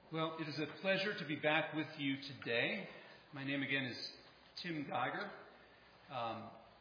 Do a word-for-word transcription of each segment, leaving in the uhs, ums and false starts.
Well, it is a pleasure to be back with you today. My name again is Tim Geiger. Um,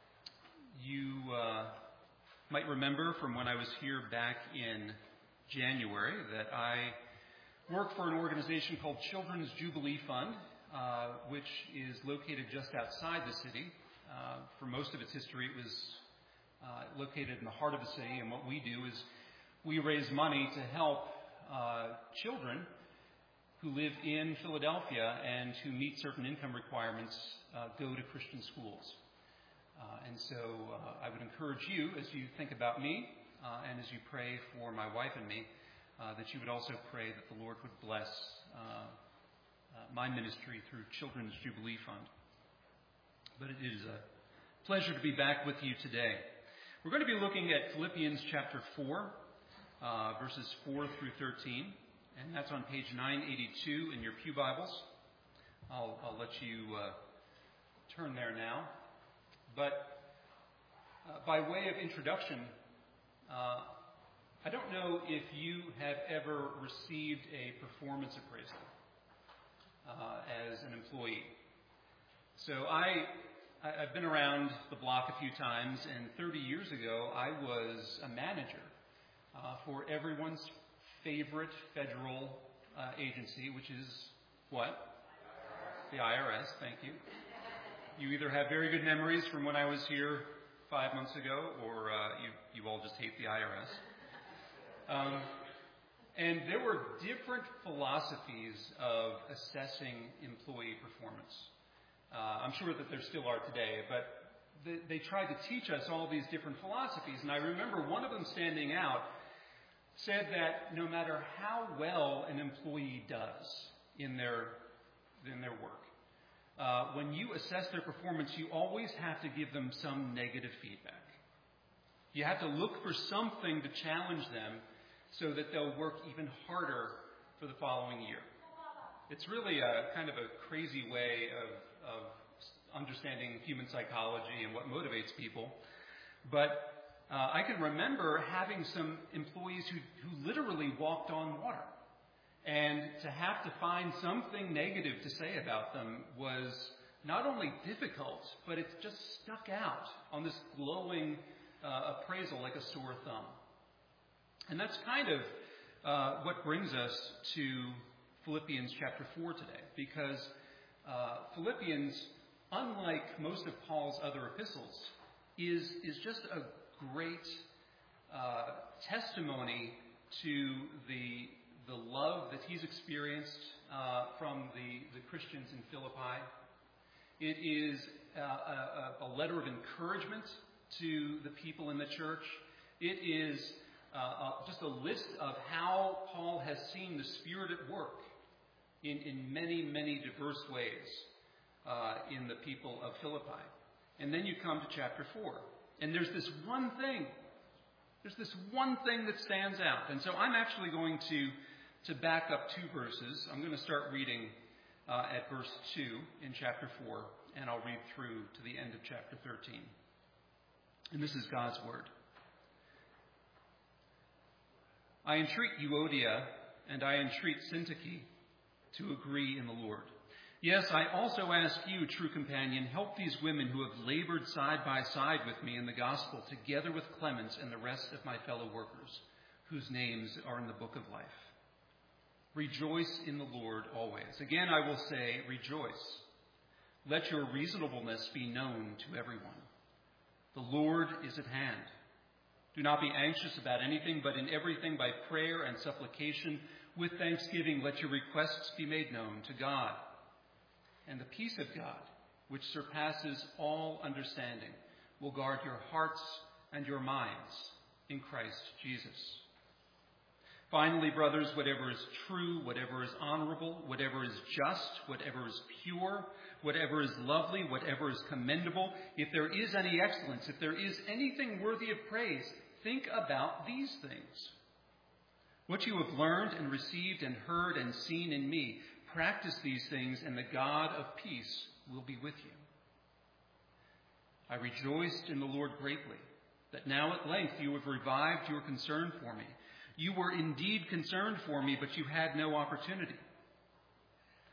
you uh, might remember from when I was here back in January that I work for an organization called Children's Jubilee Fund, uh, which is located just outside the city. Uh, for most of its history, it was uh, located in the heart of the city, and what we do is we raise money to help uh, children who live in Philadelphia and who meet certain income requirements uh, go to Christian schools. Uh, and so uh, I would encourage you, as you think about me uh, and as you pray for my wife and me, uh, that you would also pray that the Lord would bless uh, uh, my ministry through Children's Jubilee Fund. But it is a pleasure to be back with you today. We're going to be looking at Philippians chapter four, uh, verses four through thirteen. And that's on page nine eighty-two in your pew Bibles. I'll, I'll let you uh, turn there now. But uh, by way of introduction, uh, I don't know if you have ever received a performance appraisal uh, as an employee. So I, I, I've been around the block a few times, and thirty years ago I was a manager uh, for everyone's favorite federal uh, agency, which is what? The I R S, thank you. You either have very good memories from when I was here five months ago, or uh, you, you all just hate the I R S. Um, and there were different philosophies of assessing employee performance. Uh, I'm sure that there still are today, but they, they tried to teach us all these different philosophies. And I remember one of them standing out said that no matter how well an employee does in their in their work, uh, when you assess their performance, you always have to give them some negative feedback. You have to look for something to challenge them so that they'll work even harder for the following year. It's really a kind of a crazy way of, of understanding human psychology and what motivates people, but Uh, I can remember having some employees who, who literally walked on water. And to have to find something negative to say about them was not only difficult, but it just stuck out on this glowing uh, appraisal like a sore thumb. And that's kind of uh, what brings us to Philippians chapter four today. Because uh, Philippians, unlike most of Paul's other epistles, is, is just a great uh, testimony to the the love that he's experienced uh, from the, the Christians in Philippi. It is uh, a, a letter of encouragement to the people in the church. It is uh, uh, just a list of how Paul has seen the Spirit at work in, in many, many diverse ways uh, in the people of Philippi. And then you come to chapter four. And there's this one thing, there's this one thing that stands out. And so I'm actually going to, to back up two verses. I'm going to start reading uh, at verse two in chapter four, and I'll read through to the end of chapter thirteen. And this is God's word. I entreat Euodia, and I entreat Syntyche to agree in the Lord. Yes, I also ask you, true companion, help these women who have labored side by side with me in the gospel, together with Clemens and the rest of my fellow workers, whose names are in the book of life. Rejoice in the Lord always. Again, I will say, rejoice. Let your reasonableness be known to everyone. The Lord is at hand. Do not be anxious about anything, but in everything by prayer and supplication, with thanksgiving, let your requests be made known to God. And the peace of God, which surpasses all understanding, will guard your hearts and your minds in Christ Jesus. Finally, brothers, whatever is true, whatever is honorable, whatever is just, whatever is pure, whatever is lovely, whatever is commendable, if there is any excellence, if there is anything worthy of praise, think about these things. What you have learned and received and heard and seen in me, practice these things, and the God of peace will be with you. I rejoiced in the Lord greatly, that now at length you have revived your concern for me. You were indeed concerned for me, but you had no opportunity.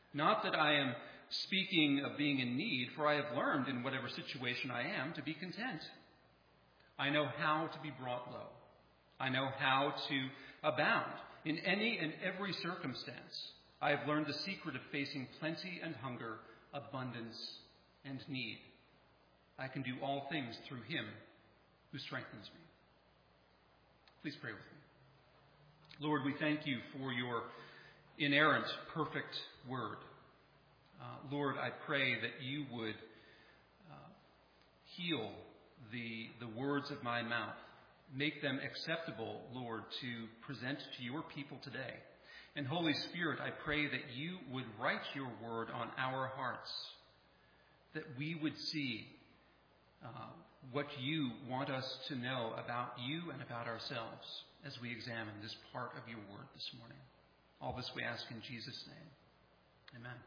Not that I am speaking of being in need, for I have learned in whatever situation I am to be content. I know how to be brought low. I know how to abound in any and every circumstance. I have learned the secret of facing plenty and hunger, abundance and need. I can do all things through him who strengthens me. Please pray with me. Lord, we thank you for your inerrant, perfect word. Uh, Lord, I pray that you would uh, heal the, the words of my mouth. Make them acceptable, Lord, to present to your people today. And Holy Spirit, I pray that you would write your word on our hearts, that we would see uh, what you want us to know about you and about ourselves as we examine this part of your word this morning. All this we ask in Jesus' name. Amen.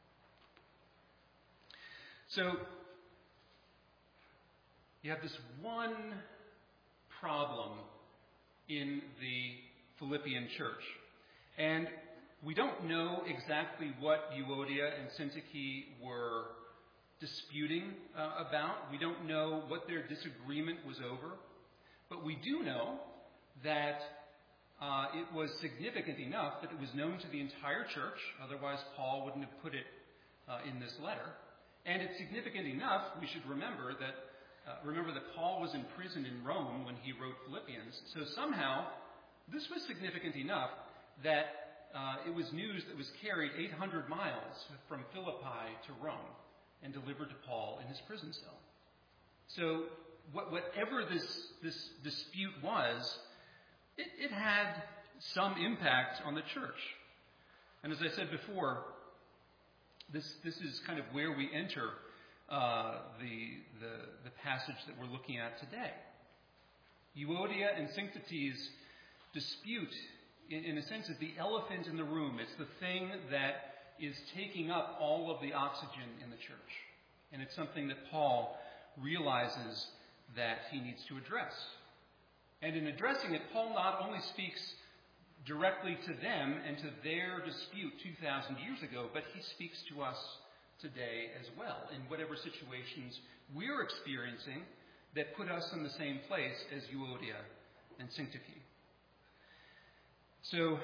So, you have this one problem in the Philippian church. And we don't know exactly what Euodia and Syntyche were disputing uh, about. We don't know what their disagreement was over. But we do know that uh, it was significant enough that it was known to the entire church. Otherwise, Paul wouldn't have put it uh, in this letter. And it's significant enough, we should remember that uh, remember that Paul was in prison in Rome when he wrote Philippians. So somehow, this was significant enough that uh, it was news that was carried eight hundred miles from Philippi to Rome and delivered to Paul in his prison cell. So what, whatever this, this dispute was, it, it had some impact on the church. And as I said before, this, this is kind of where we enter uh, the, the, the passage that we're looking at today. Euodia and Syntyche's dispute, in, in a sense, is the elephant in the room. It's the thing that is taking up all of the oxygen in the church. And it's something that Paul realizes that he needs to address. And in addressing it, Paul not only speaks directly to them and to their dispute two thousand years ago, but he speaks to us today as well in whatever situations we're experiencing that put us in the same place as Euodia and Syntyche. So,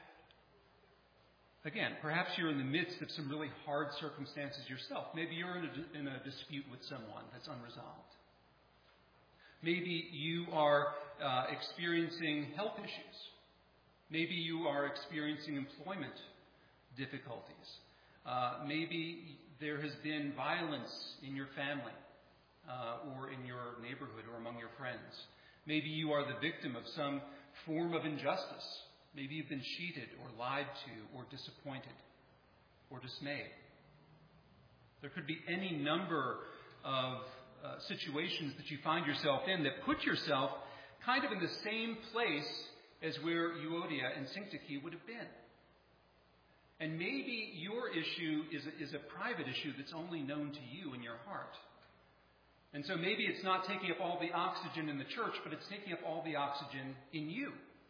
again, perhaps you're in the midst of some really hard circumstances yourself. Maybe you're in a, in a dispute with someone that's unresolved. Maybe you are uh, experiencing health issues. Maybe you are experiencing employment difficulties. Uh, maybe there has been violence in your family uh, or in your neighborhood or among your friends. Maybe you are the victim of some form of injustice. Maybe you've been cheated or lied to or disappointed or dismayed. There could be any number of uh, situations that you find yourself in that put yourself kind of in the same place as where Euodia and Syntyche would have been. And maybe your issue is a, is a private issue that's only known to you in your heart. And so maybe it's not taking up all the oxygen in the church, but it's taking up all the oxygen in you.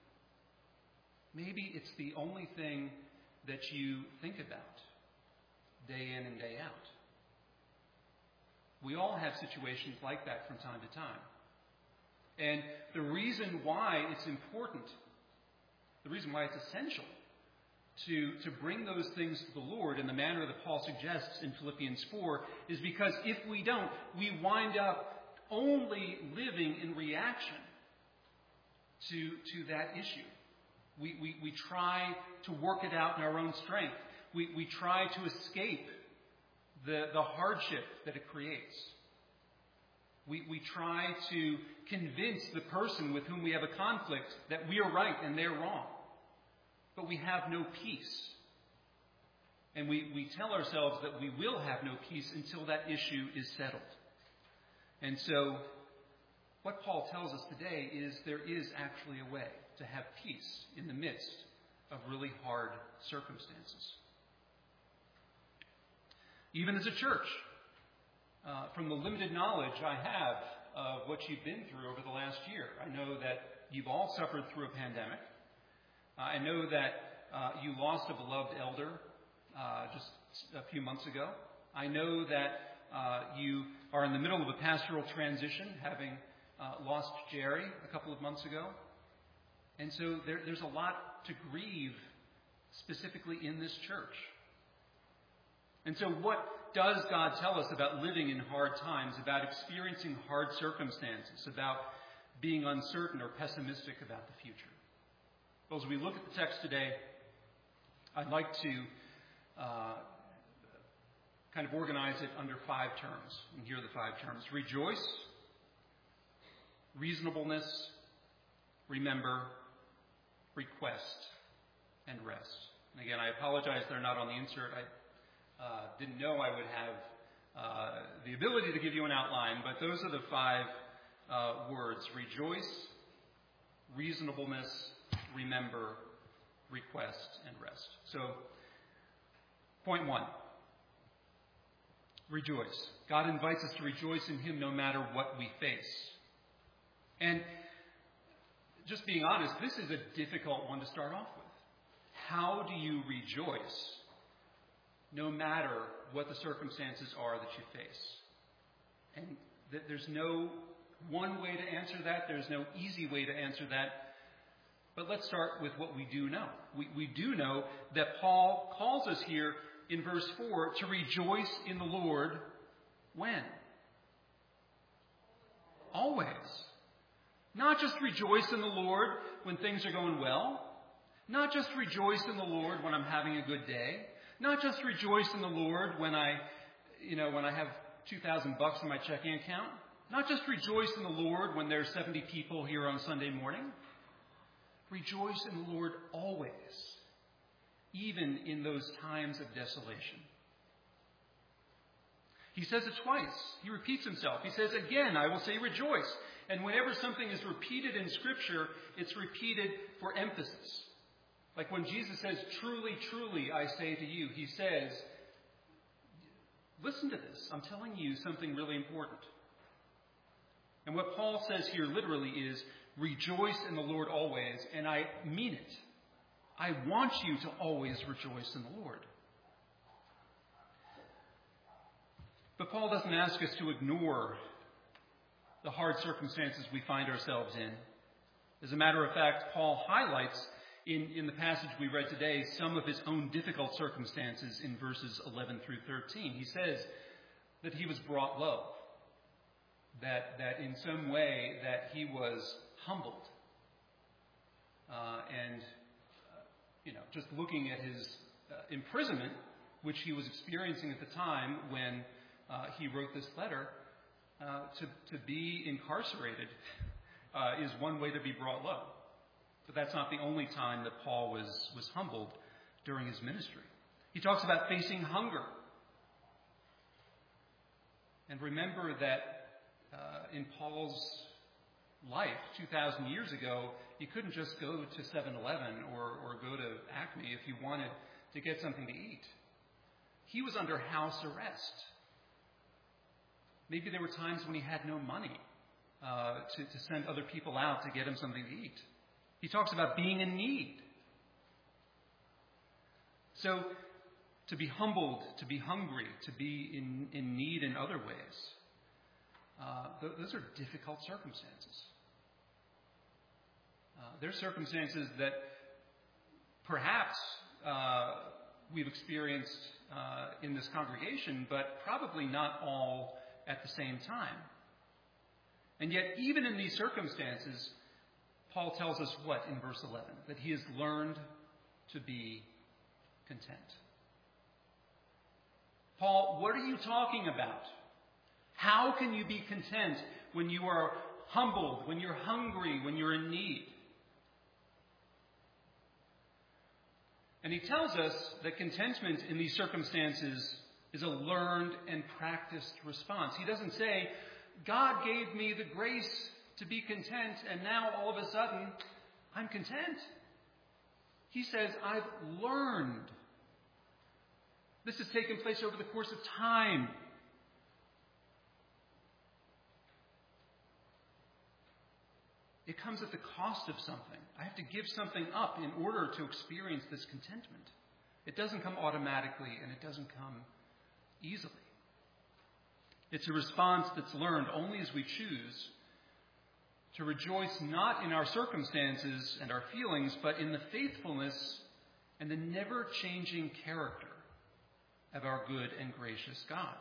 Maybe it's the only thing that you think about day in and day out. We all have situations like that from time to time. And the reason why it's important, the reason why it's essential to, to bring those things to the Lord in the manner that Paul suggests in Philippians four is because if we don't, we wind up only living in reaction to, to that issue. We, we, we try to work it out in our own strength. We, we try to escape the, the hardship that it creates. We, we try to convince the person with whom we have a conflict that we are right and they're wrong. But we have no peace. And we, we tell ourselves that we will have no peace until that issue is settled. And so, what Paul tells us today is there is actually a way to have peace in the midst of really hard circumstances. Even as a church, uh, from the limited knowledge I have of what you've been through over the last year, I know that you've all suffered through a pandemic. Uh, I know that uh, you lost a beloved elder uh, just a few months ago. I know that uh, you are in the middle of a pastoral transition, having uh, lost Jerry a couple of months ago. And so there, there's a lot to grieve specifically in this church. And so what does God tell us about living in hard times, about experiencing hard circumstances, about being uncertain or pessimistic about the future? Well, as we look at the text today, I'd like to uh, kind of organize it under five terms. And here are the five terms: rejoice, reasonableness, remember, request, and rest. And again, I apologize they're not on the insert. I Uh, didn't know I would have uh, the ability to give you an outline, but those are the five uh, words: rejoice, reasonableness, remember, request, and rest. So, point one, rejoice. God invites us to rejoice in Him no matter what we face. And just being honest, this is a difficult one to start off with. How do you rejoice no matter what the circumstances are that you face? And th- there's no one way to answer that. There's no easy way to answer that. But let's start with what we do know. We, we do know that Paul calls us here in verse four to rejoice in the Lord when? Always. Not just rejoice in the Lord when things are going well. Not just rejoice in the Lord when I'm having a good day. Not just rejoice in the Lord when I, you know, when I have two thousand bucks in my checking account. Not just rejoice in the Lord when there's seventy people here on Sunday morning. Rejoice in the Lord always, even in those times of desolation. He says it twice. He repeats himself. He says, again, I will say rejoice. And whenever something is repeated in Scripture, it's repeated for emphasis. Like when Jesus says, truly, truly, I say to you, he says, listen to this. I'm telling you something really important. And what Paul says here literally is, rejoice in the Lord always, and I mean it. I want you to always rejoice in the Lord. But Paul doesn't ask us to ignore the hard circumstances we find ourselves in. As a matter of fact, Paul highlights In, in the passage we read today, some of his own difficult circumstances in verses eleven through thirteen. He says that he was brought low, that that in some way that he was humbled. Uh, and, uh, you know, just looking at his uh, imprisonment, which he was experiencing at the time when uh, he wrote this letter, uh, to, to be incarcerated uh, is one way to be brought low. But that's not the only time that Paul was, was humbled during his ministry. He talks about facing hunger. And remember that uh, in Paul's life two thousand years ago, you couldn't just go to seven eleven or, or go to Acme if you wanted to get something to eat. He was under house arrest. Maybe there were times when he had no money uh, to, to send other people out to get him something to eat. He talks about being in need. So, to be humbled, to be hungry, to be in, in need in other ways, uh, th- those are difficult circumstances. Uh, they're circumstances that perhaps uh, we've experienced uh, in this congregation, but probably not all at the same time. And yet, even in these circumstances, Paul tells us what in verse eleven? That he has learned to be content. Paul, what are you talking about? How can you be content when you are humbled, when you're hungry, when you're in need? And he tells us that contentment in these circumstances is a learned and practiced response. He doesn't say, God gave me the grace to be content, and now all of a sudden, I'm content. He says, I've learned. This has taken place over the course of time. It comes at the cost of something. I have to give something up in order to experience this contentment. It doesn't come automatically, and it doesn't come easily. It's a response that's learned only as we choose to rejoice not in our circumstances and our feelings, but in the faithfulness and the never-changing character of our good and gracious God.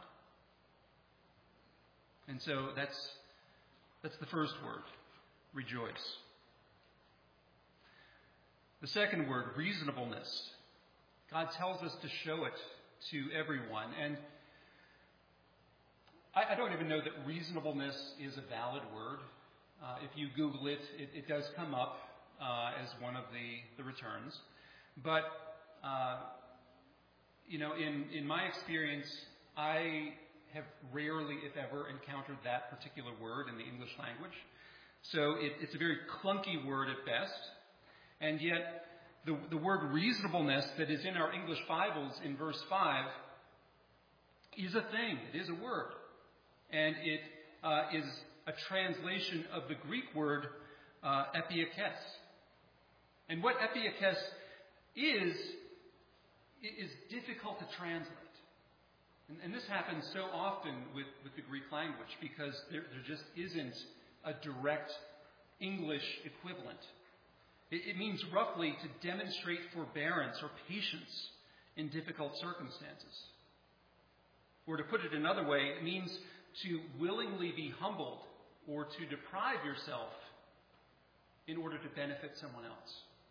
And so that's that's the first word, rejoice. The second word, reasonableness. God tells us to show it to everyone. And I, I don't even know that reasonableness is a valid word. Uh, if you Google it, it, it does come up uh, as one of the, the returns. But, uh, you know, in, in my experience, I have rarely, if ever, encountered that particular word in the English language. So it, it's a very clunky word at best. And yet, the, the word reasonableness that is in our English Bibles in verse five is a thing. It is a word. And it uh, is a translation of the Greek word uh, epiakes. And what epiakes is, is difficult to translate. And, and this happens so often with, with the Greek language because there, there just isn't a direct English equivalent. It, it means roughly to demonstrate forbearance or patience in difficult circumstances. Or to put it another way, it means to willingly be humbled or to deprive yourself in order to benefit someone else.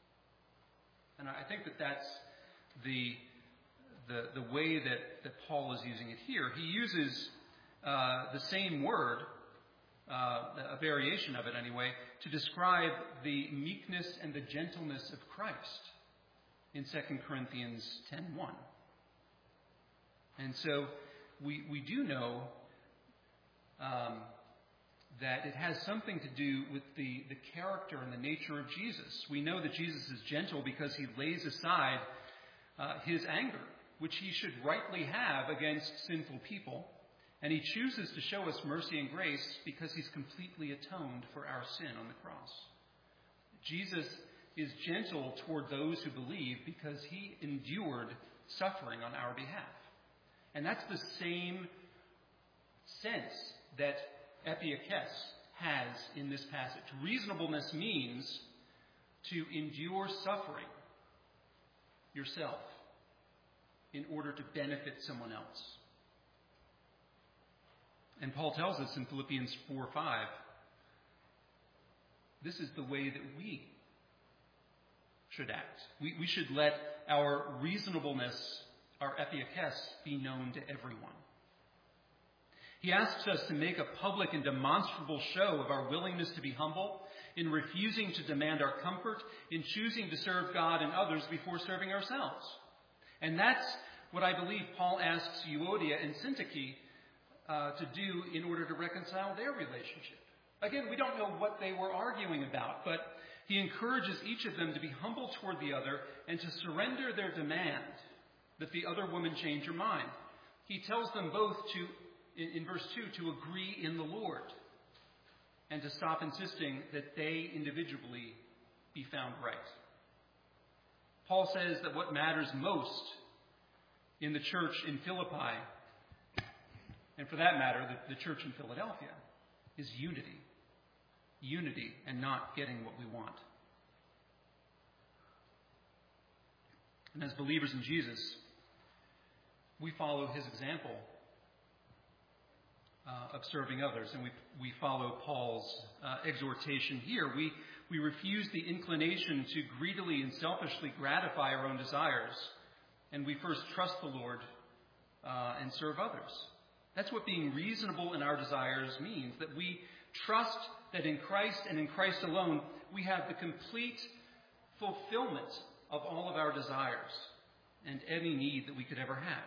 And I think that that's the the, the way that, that Paul is using it here. He uses uh, the same word, uh, a variation of it anyway, to describe the meekness and the gentleness of Christ in Second Corinthians ten one. And so we we do know um, that it has something to do with the, the character and the nature of Jesus. We know that Jesus is gentle because he lays aside uh, his anger, which he should rightly have against sinful people. And he chooses to show us mercy and grace because he's completely atoned for our sin on the cross. Jesus is gentle toward those who believe because he endured suffering on our behalf. And that's the same sense that epiakes has in this passage. Reasonableness means to endure suffering yourself in order to benefit someone else. And Paul tells us in Philippians four five, this is the way that we should act. We, we should let our reasonableness, our epiakes, be known to everyone. He asks us to make a public and demonstrable show of our willingness to be humble, in refusing to demand our comfort, in choosing to serve God and others before serving ourselves. And that's what I believe Paul asks Euodia and Syntyche uh, to do in order to reconcile their relationship. Again, we don't know what they were arguing about, but he encourages each of them to be humble toward the other and to surrender their demand that the other woman change her mind. He tells them both to In, in verse two, to agree in the Lord and to stop insisting that they individually be found right. Paul says that what matters most in the church in Philippi, and for that matter, the, the church in Philadelphia, is unity. Unity and not getting what we want. And as believers in Jesus, we follow his example Uh, of serving others. And we we follow Paul's uh, exhortation here. We, we refuse the inclination to greedily and selfishly gratify our own desires. And we first trust the Lord uh, and serve others. That's what being reasonable in our desires means. That we trust that in Christ and in Christ alone, we have the complete fulfillment of all of our desires and any need that we could ever have.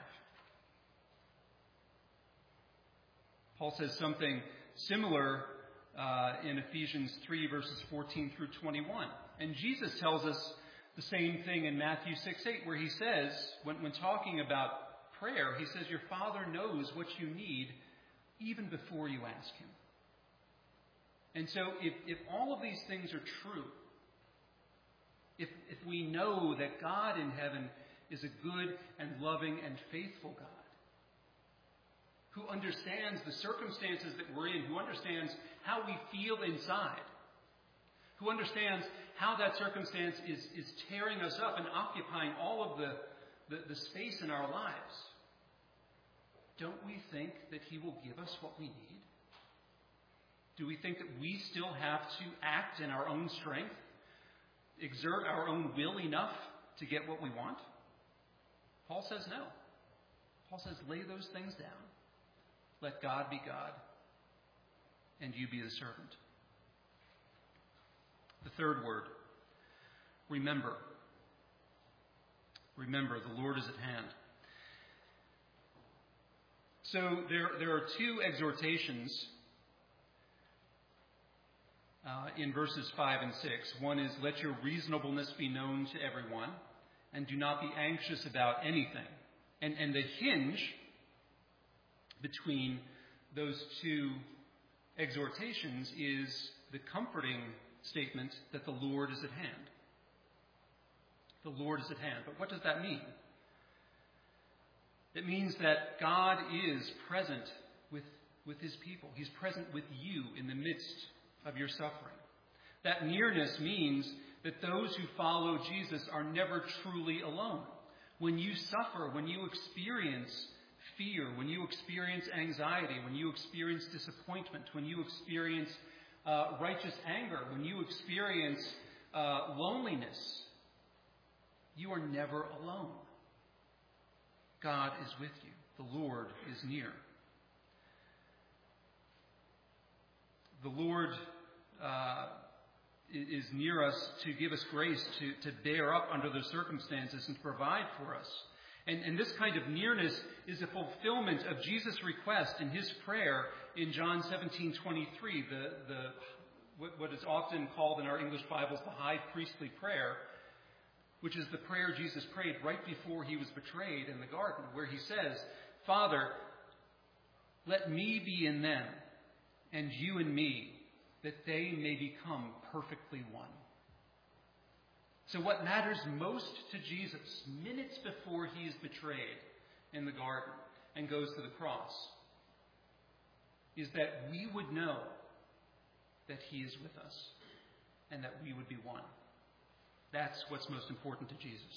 Paul says something similar uh, in Ephesians three, verses fourteen through twenty-one. And Jesus tells us the same thing in Matthew six eight, where he says, when, when talking about prayer, he says, your Father knows what you need even before you ask him. And so if, if all of these things are true, if, if we know that God in heaven is a good and loving and faithful God who understands the circumstances that we're in, who understands how we feel inside, who understands how that circumstance is, is tearing us up and occupying all of the, the, the space in our lives. Don't we think that he will give us what we need? Do we think that we still have to act in our own strength, exert our own will enough to get what we want? Paul says no. Paul says lay those things down. Let God be God, and you be the servant. The third word, remember. Remember, the Lord is at hand. So there, there are two exhortations uh, in verses five and six. One is, let your reasonableness be known to everyone, and do not be anxious about anything. And, and the hinge between those two exhortations is the comforting statement that the Lord is at hand. The Lord is at hand. But what does that mean? It means that God is present with, with his people. He's present with you in the midst of your suffering. That nearness means that those who follow Jesus are never truly alone. When you suffer, when you experience fear, when you experience anxiety, when you experience disappointment, when you experience uh, righteous anger, when you experience uh, loneliness, you are never alone. God is with you. The Lord is near. The Lord uh, is near us to give us grace to, to bear up under the circumstances and to provide for us. And, and this kind of nearness is a fulfillment of Jesus' request in his prayer in John seventeen twenty-three, the, the, what, what is often called in our English Bibles the high priestly prayer, which is the prayer Jesus prayed right before he was betrayed in the garden, where he says, Father, let me be in them, and you in me, that they may become perfectly one. So what matters most to Jesus, minutes before he is betrayed in the garden and goes to the cross, is that we would know that he is with us and that we would be one. That's what's most important to Jesus.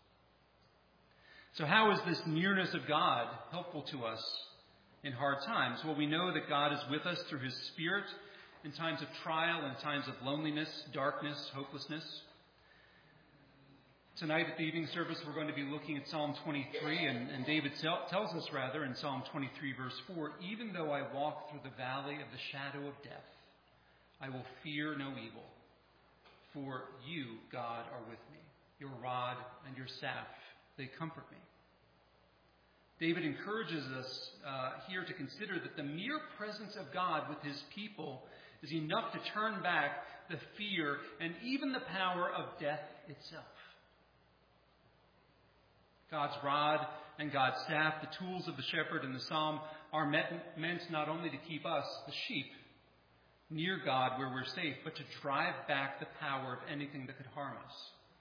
So how is this nearness of God helpful to us in hard times? Well, we know that God is with us through his Spirit in times of trial, in times of loneliness, darkness, hopelessness. Tonight at the evening service, we're going to be looking at Psalm twenty-three, and, and David tells us, rather, in Psalm twenty-three, verse four, even though I walk through the valley of the shadow of death, I will fear no evil, for you, God, are with me. Your rod and your staff, they comfort me. David encourages us uh, here to consider that the mere presence of God with his people is enough to turn back the fear and even the power of death itself. God's rod and God's staff, the tools of the shepherd in the psalm, are meant, meant not only to keep us, the sheep, near God where we're safe, but to drive back the power of anything that could harm us.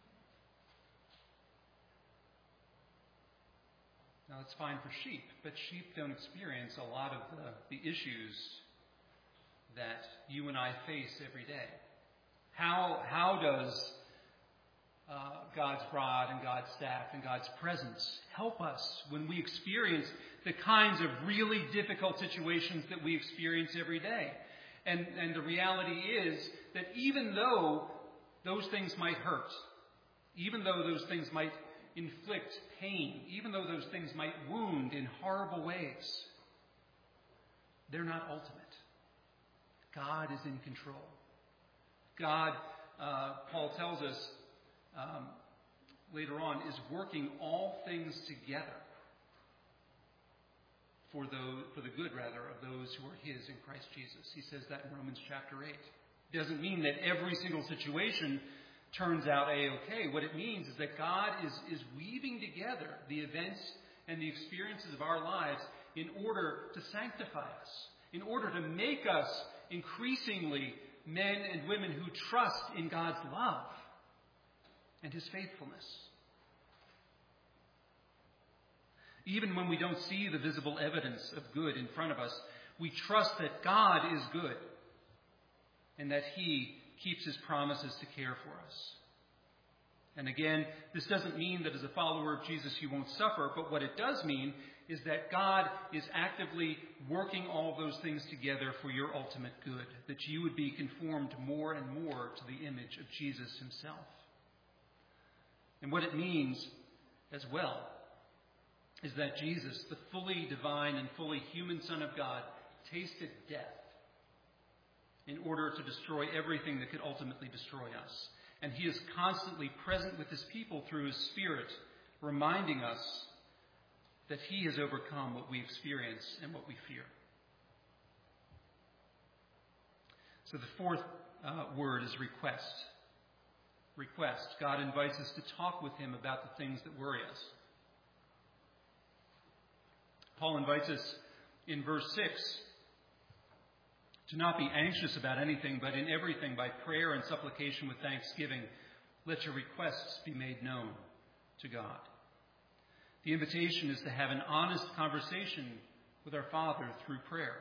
Now, that's fine for sheep, but sheep don't experience a lot of the, the issues that you and I face every day. How, how does uh, God's rod and God's staff and God's presence help us when we experience the kinds of really difficult situations that we experience every day? And, and the reality is that even though those things might hurt, even though those things might inflict pain, even though those things might wound in horrible ways, they're not ultimate. God is in control. God, uh, Paul tells us um, later on, is working all things together for those, for the good, rather, of those who are his in Christ Jesus. He says that in Romans chapter eight. It doesn't mean that every single situation turns out A-okay. What it means is that God is, is weaving together the events and the experiences of our lives in order to sanctify us, in order to make us increasingly men and women who trust in God's love and his faithfulness. Even when we don't see the visible evidence of good in front of us, we trust that God is good and that He keeps His promises to care for us. And again, this doesn't mean that as a follower of Jesus you won't suffer, but what it does mean is that God is actively working all of those things together for your ultimate good, that you would be conformed more and more to the image of Jesus Himself. And what it means as well is that Jesus, the fully divine and fully human Son of God, tasted death in order to destroy everything that could ultimately destroy us. And He is constantly present with His people through His Spirit, reminding us that He has overcome what we experience and what we fear. So the fourth uh, word is request. Request. God invites us to talk with Him about the things that worry us. Paul invites us in verse six to not be anxious about anything, but in everything, by prayer and supplication with thanksgiving, let your requests be made known to God. The invitation is to have an honest conversation with our Father through prayer.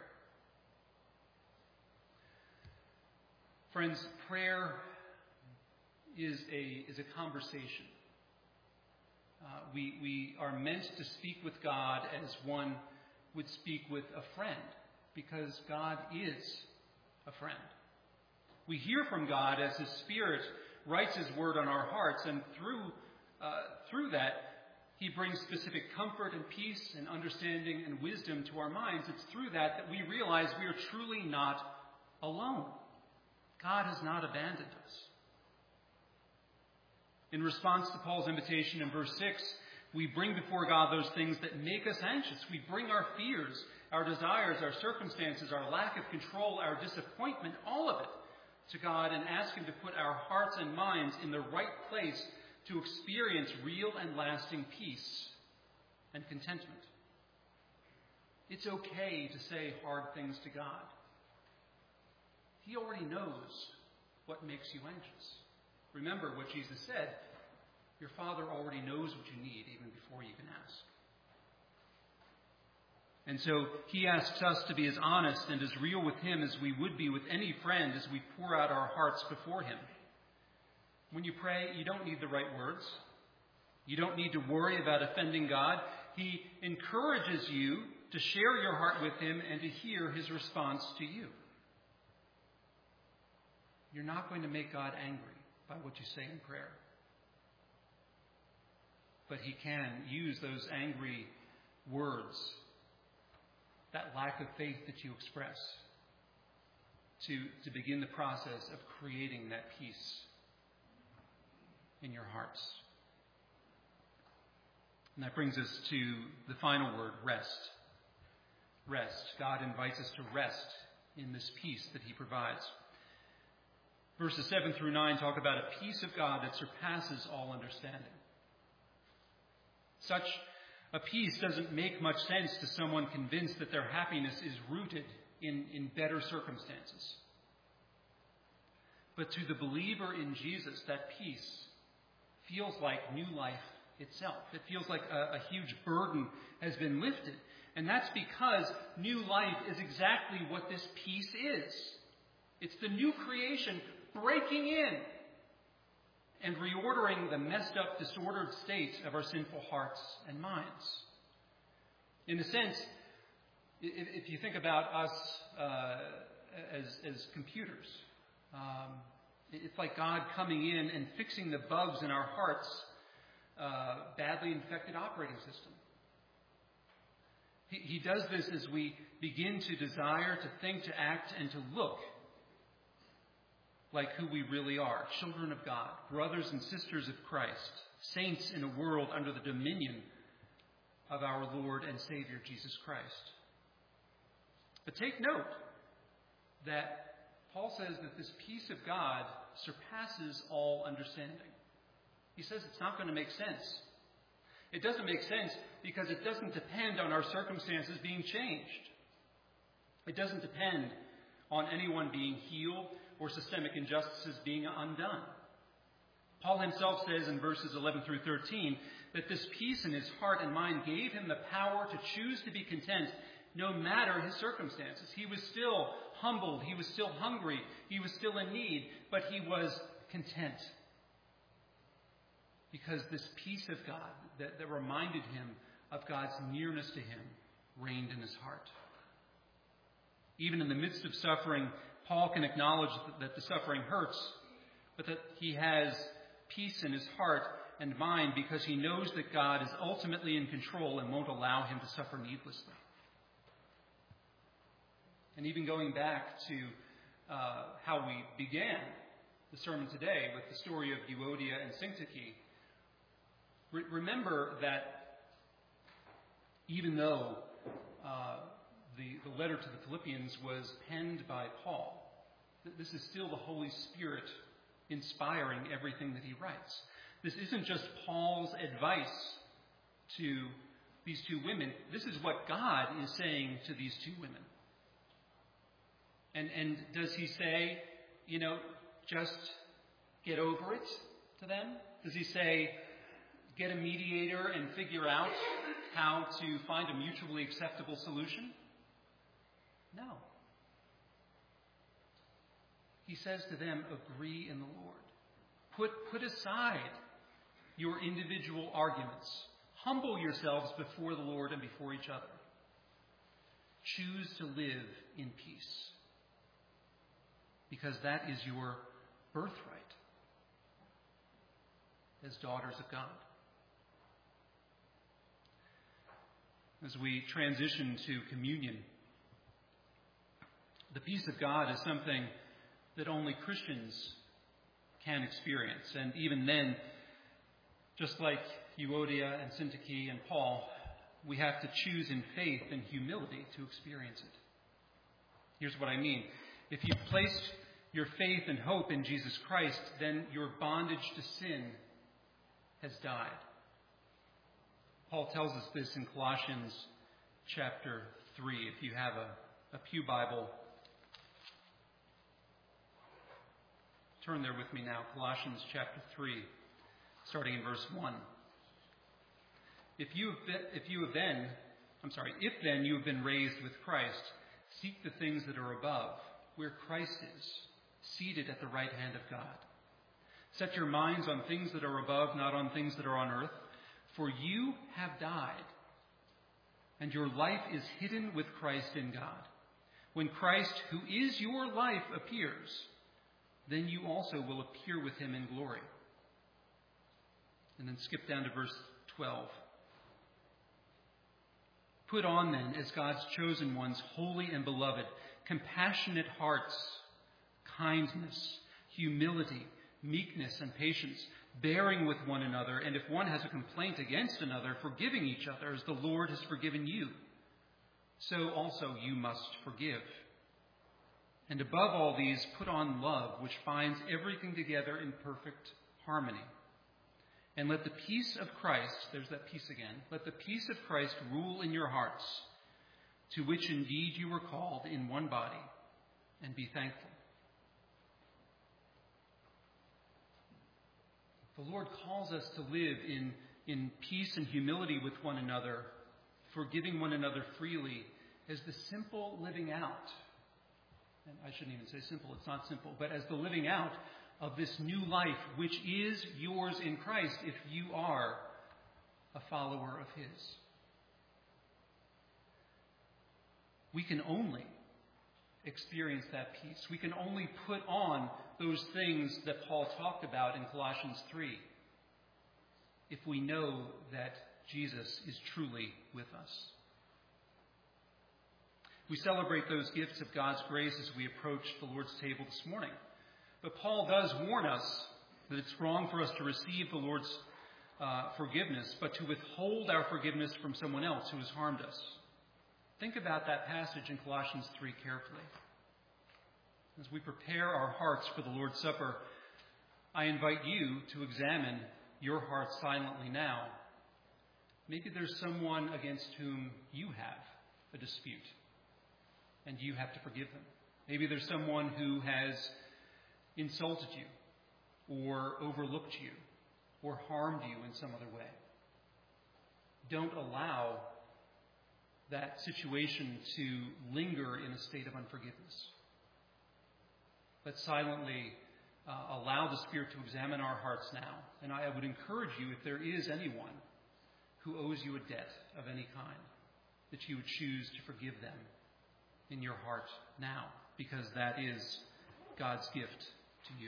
Friends, prayer is a, is a conversation. Uh, we, we are meant to speak with God as one would speak with a friend, because God is a friend. We hear from God as His Spirit writes His word on our hearts, and through uh, through that, He brings specific comfort and peace and understanding and wisdom to our minds. It's through that that we realize we are truly not alone. God has not abandoned us. In response to Paul's invitation in verse six, we bring before God those things that make us anxious. We bring our fears, our desires, our circumstances, our lack of control, our disappointment, all of it to God, and ask Him to put our hearts and minds in the right place to experience real and lasting peace and contentment. It's okay to say hard things to God. He already knows what makes you anxious. Remember what Jesus said, your Father already knows what you need even before you can ask. And so He asks us to be as honest and as real with Him as we would be with any friend as we pour out our hearts before Him. When you pray, you don't need the right words. You don't need to worry about offending God. He encourages you to share your heart with Him and to hear His response to you. You're not going to make God angry by what you say in prayer. But He can use those angry words, that lack of faith that you express, to, to begin the process of creating that peace in your hearts. And that brings us to the final word, rest. Rest. God invites us to rest in this peace that He provides. Verses seven through nine talk about a peace of God that surpasses all understanding. Such a peace doesn't make much sense to someone convinced that their happiness is rooted in, in better circumstances. But to the believer in Jesus, that peace feels like new life itself. It feels like a, a huge burden has been lifted. And that's because new life is exactly what this peace is. It's the new creation breaking in and reordering the messed up, disordered state of our sinful hearts and minds. In a sense, if, if you think about us uh, as, as computers, um, it's like God coming in and fixing the bugs in our hearts' uh, badly infected operating system. He, he does this as we begin to desire, to think, to act, and to look like who we really are, children of God, brothers and sisters of Christ, saints in a world under the dominion of our Lord and Savior, Jesus Christ. But take note that Paul says that this peace of God surpasses all understanding. He says it's not going to make sense. It doesn't make sense because it doesn't depend on our circumstances being changed. It doesn't depend on anyone being healed or systemic injustices being undone. Paul himself says in verses eleven through thirteen that this peace in his heart and mind gave him the power to choose to be content no matter his circumstances. He was still humbled, he was still hungry, he was still in need, but he was content. Because this peace of God that, that reminded him of God's nearness to him reigned in his heart. Even in the midst of suffering, Paul can acknowledge that the suffering hurts, but that he has peace in his heart and mind because he knows that God is ultimately in control and won't allow him to suffer needlessly. And even going back to uh, how we began the sermon today with the story of Euodia and Syntyche, re- remember that even though uh, the, the letter to the Philippians was penned by Paul, this is still the Holy Spirit inspiring everything that he writes. This isn't just Paul's advice to these two women. This is what God is saying to these two women. And and does he say, you know, just get over it to them? Does he say, get a mediator and figure out how to find a mutually acceptable solution? No. He says to them, agree in the Lord. Put, put aside your individual arguments. Humble yourselves before the Lord and before each other. Choose to live in peace. Because that is your birthright as daughters of God. As we transition to communion, the peace of God is something that only Christians can experience. And even then, just like Euodia and Syntyche and Paul, we have to choose in faith and humility to experience it. Here's what I mean. If you've placed your faith and hope in Jesus Christ, then your bondage to sin has died. Paul tells us this in Colossians chapter three. If you have a, a pew Bible, turn there with me now. Colossians chapter three, starting in verse one. If you have been, if you have then, I'm sorry, if then you have been raised with Christ, seek the things that are above, where Christ is, seated at the right hand of God. Set your minds on things that are above, not on things that are on earth, for you have died, and your life is hidden with Christ in God. When Christ, who is your life, appears, then you also will appear with him in glory. And then skip down to verse twelve. Put on then, as God's chosen ones, holy and beloved, compassionate hearts, kindness, humility, meekness, and patience, bearing with one another, and if one has a complaint against another, forgiving each other as the Lord has forgiven you. So also you must forgive. And above all these, put on love, which binds everything together in perfect harmony. And let the peace of Christ, there's that peace again, let the peace of Christ rule in your hearts, to which indeed you were called in one body, and be thankful. The Lord calls us to live in, in peace and humility with one another, forgiving one another freely, as the simple living out. And I shouldn't even say simple, it's not simple, but as the living out of this new life, which is yours in Christ if you are a follower of his. We can only experience that peace. We can only put on those things that Paul talked about in Colossians three if we know that Jesus is truly with us. We celebrate those gifts of God's grace as we approach the Lord's table this morning. But Paul does warn us that it's wrong for us to receive the Lord's uh, forgiveness, but to withhold our forgiveness from someone else who has harmed us. Think about that passage in Colossians three carefully. As we prepare our hearts for the Lord's Supper, I invite you to examine your heart silently now. Maybe there's someone against whom you have a dispute, and you have to forgive them. Maybe there's someone who has insulted you, or overlooked you or harmed you in some other way. Don't allow that situation to linger in a state of unforgiveness. Let's silently uh, allow the Spirit to examine our hearts now. And I would encourage you, if there is anyone who owes you a debt of any kind, that you would choose to forgive them in your heart now, because that is God's gift to you.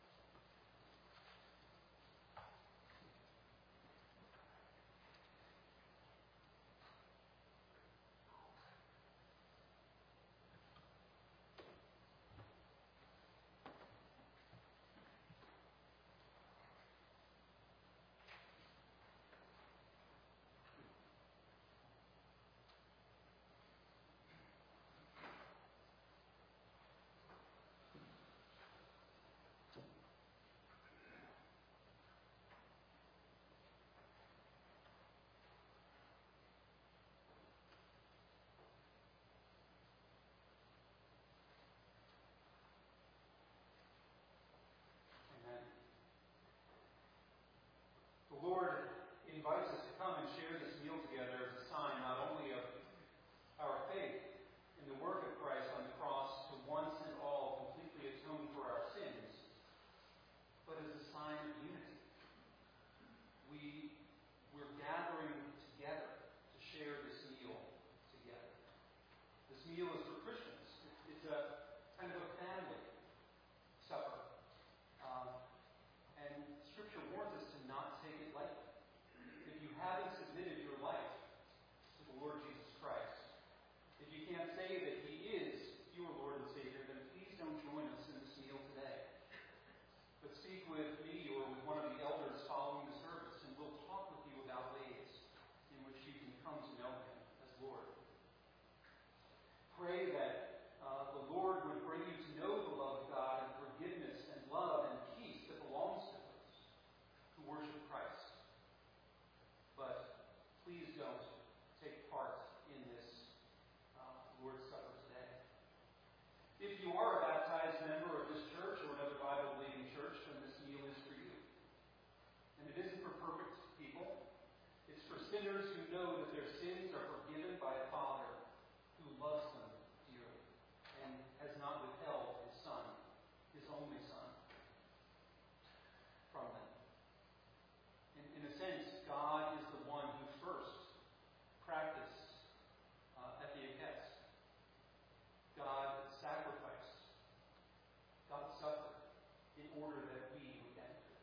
The Lord invites us to come and share this meal together as a sign not only of our faith in the work of Christ on the cross to once and all completely atone for our sins, but as a sign of unity. We, we're gathering together to share this meal together. This meal is for Christians. It's a kind of a family supper. Um, and Scripture warns us to not take it lightly. If you haven't submitted your life to the Lord Jesus Christ, if you can't say that He is your Lord and Savior, then please don't join us in this meal today. But speak with me or with one of the elders following the service, and we'll talk with you about ways in which you can come to know Him as Lord. Pray that uh, the Lord would bring you to know the love of God and forgiveness and love and peace that belongs to those who worship Christ. But please don't take part in this uh, Lord's Supper today. If you are a baptized member of this church or another Bible-believing church, then this meal is for you. And it isn't for perfect people. It's for sinners who know that their sins are forgiven by a Father who loves them dearly and has not withheld His Son, His only Son, from them. In, in a sense, God is the one who first practiced uh, epieikes. God sacrificed. God suffered in order that we would enter.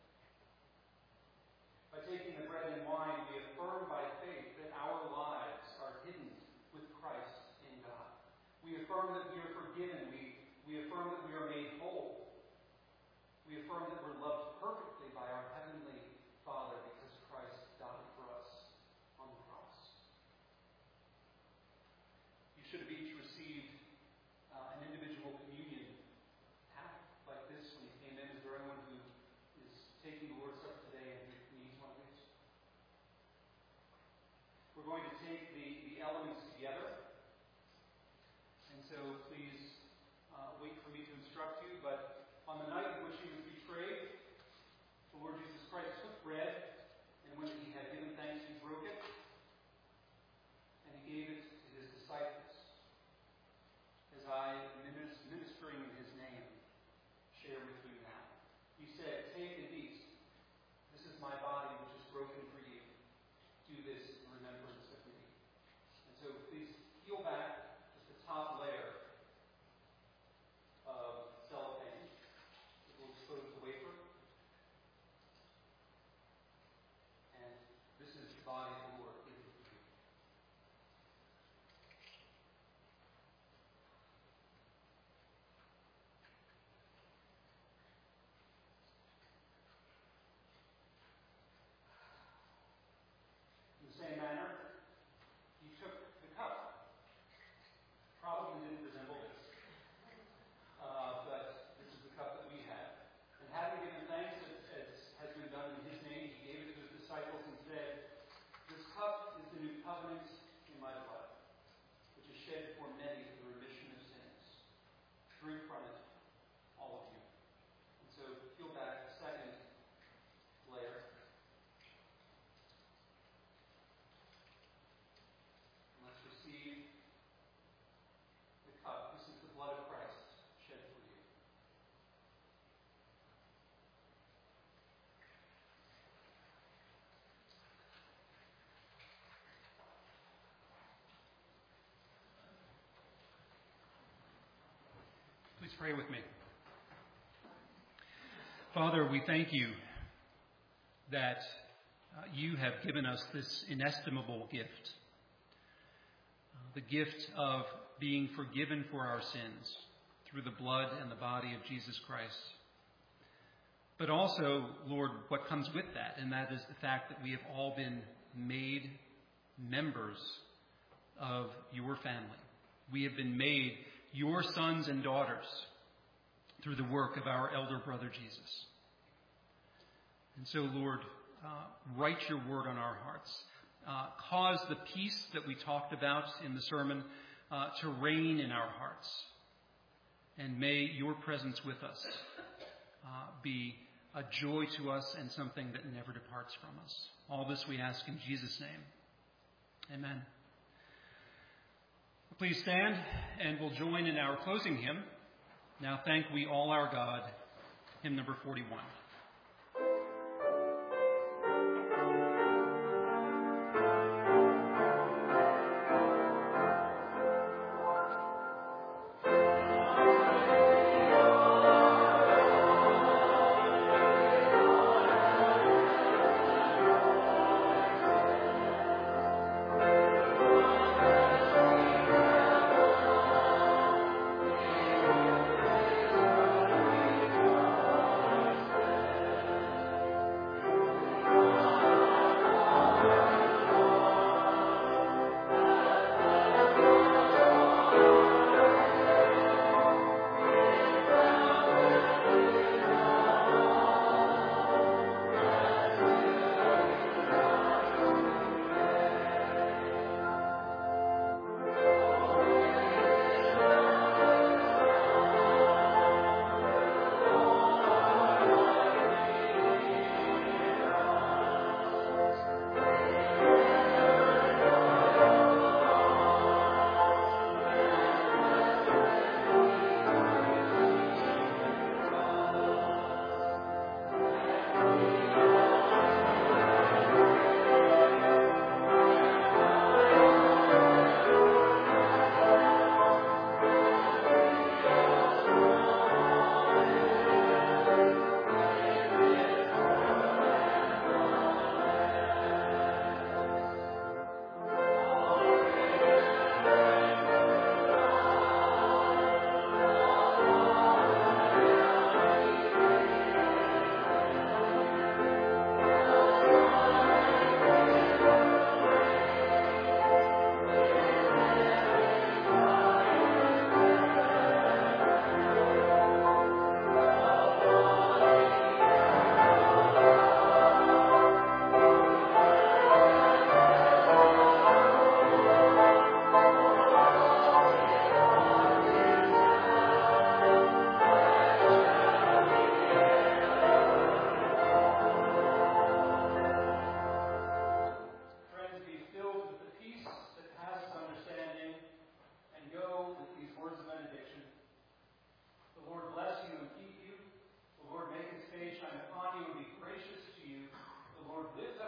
By taking the bread and wine, we affirm by faith that our lives are hidden with Christ in God. We affirm that we are forgiven. We, we affirm that we are made whole. We affirm that we're loved perfectly by our Heavenly Father because Christ died for us on the cross. You should have each received uh, an individual communion pack like this when you came in. Is there anyone who is taking the Lord's Supper today and who needs one of these? We're going to take the, the elements together. And so please uh, wait for me to instruct you. But on the night in which He was betrayed, the Lord Jesus Christ took bread, and when He had given thanks, He broke it, and He gave it to His disciples. As I, ministering in His name, share with you now. He said, "Take and eat. This is my body, which is broken for you. Do this in remembrance of me." And so please peel back just the top layer of cellophane. pray with me. Father, we thank you that uh, you have given us this inestimable gift, uh, the gift of being forgiven for our sins through the blood and the body of Jesus Christ. But also, Lord, what comes with that, and that is the fact that we have all been made members of your family. We have been made your sons and daughters through the work of our elder brother Jesus. And so, Lord, uh, write your word on our hearts. Uh, cause the peace that we talked about in the sermon uh, to reign in our hearts. And may your presence with us uh, be a joy to us and something that never departs from us. All this we ask in Jesus' name. Amen. Please stand, and we'll join in our closing hymn. Now thank we all our God, hymn number forty-one. Lord, lift